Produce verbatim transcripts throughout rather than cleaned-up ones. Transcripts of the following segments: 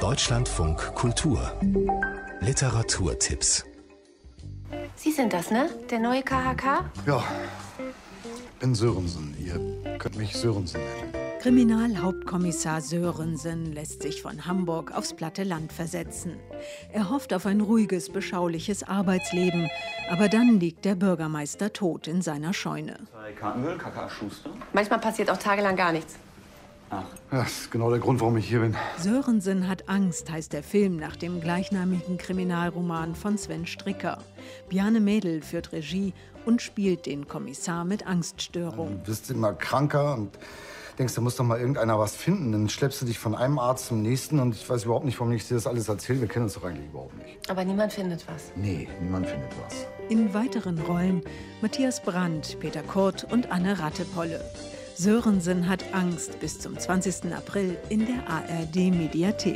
Deutschlandfunk Kultur Literaturtipps. Sie sind das, ne? Der neue K H K? Ja, bin Sörensen. Ihr könnt mich Sörensen nennen. Kriminalhauptkommissar Sörensen lässt sich von Hamburg aufs platte Land versetzen. Er hofft auf ein ruhiges, beschauliches Arbeitsleben. Aber dann liegt der Bürgermeister tot in seiner Scheune. Kartenmüll, K K Schuster. Manchmal passiert auch tagelang gar nichts. Ach. Ja, das ist genau der Grund, warum ich hier bin. Sörensen hat Angst, heißt der Film nach dem gleichnamigen Kriminalroman von Sven Stricker. Bjarne Mädel führt Regie und spielt den Kommissar mit Angststörung. Du wirst immer kranker und denkst, da muss doch mal irgendeiner was finden. Dann schleppst du dich von einem Arzt zum nächsten und ich weiß überhaupt nicht, warum ich dir das alles erzähle. Wir kennen uns doch eigentlich überhaupt nicht. Aber niemand findet was. Nee, niemand findet was. In weiteren Rollen Matthias Brandt, Peter Kurt und Anne Rattepolle. Sörensen hat Angst bis zum zwanzigsten April in der A R D-Mediathek.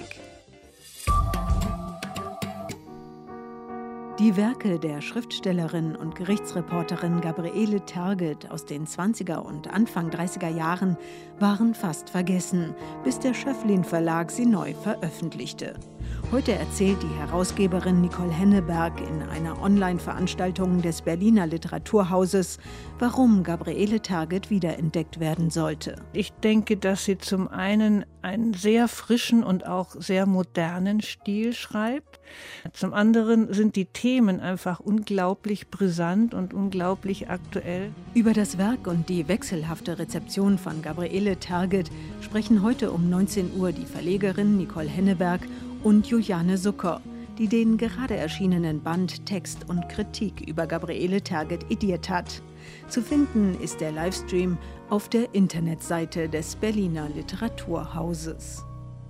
Die Werke der Schriftstellerin und Gerichtsreporterin Gabriele Tergit aus den zwanziger und Anfang dreißiger Jahren waren fast vergessen, bis der Schöfflin Verlag sie neu veröffentlichte. Heute erzählt die Herausgeberin Nicole Henneberg in einer Online-Veranstaltung des Berliner Literaturhauses, warum Gabriele Tergit wiederentdeckt werden sollte. Ich denke, dass sie zum einen einen sehr frischen und auch sehr modernen Stil schreibt. Zum anderen sind die Themen einfach unglaublich brisant und unglaublich aktuell. Über das Werk und die wechselhafte Rezeption von Gabriele Tergit sprechen heute um neunzehn Uhr die Verlegerin Nicole Henneberg und Juliane Zucker, die den gerade erschienenen Band Text und Kritik über Gabriele Tergit ediert hat. Zu finden ist der Livestream auf der Internetseite des Berliner Literaturhauses.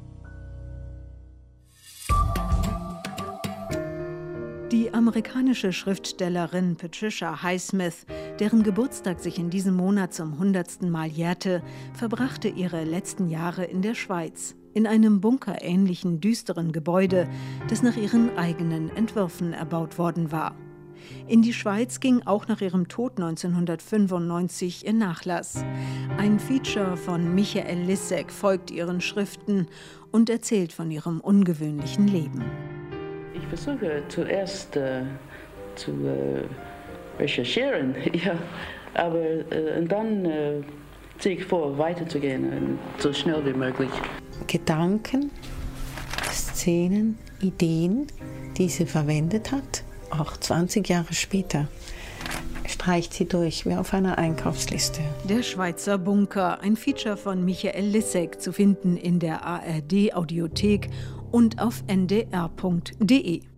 Die amerikanische Schriftstellerin Patricia Highsmith, deren Geburtstag sich in diesem Monat zum hundertsten Mal jährte, verbrachte ihre letzten Jahre in der Schweiz, in einem bunkerähnlichen, düsteren Gebäude, das nach ihren eigenen Entwürfen erbaut worden war. In die Schweiz ging auch nach ihrem Tod neunzehnhundertfünfundneunzig ihr Nachlass. Ein Feature von Michael Lissek folgt ihren Schriften und erzählt von ihrem ungewöhnlichen Leben. Ich versuche zuerst äh, zu äh, recherchieren, ja, aber äh, und dann äh, ziehe ich vor, weiterzugehen, äh, so schnell wie möglich. Gedanken, Szenen, Ideen, die sie verwendet hat, auch zwanzig Jahre später, streicht sie durch wie auf einer Einkaufsliste. Der Schweizer Bunker, ein Feature von Michael Lissek, zu finden in der A R D-Audiothek und auf n d r punkt d e.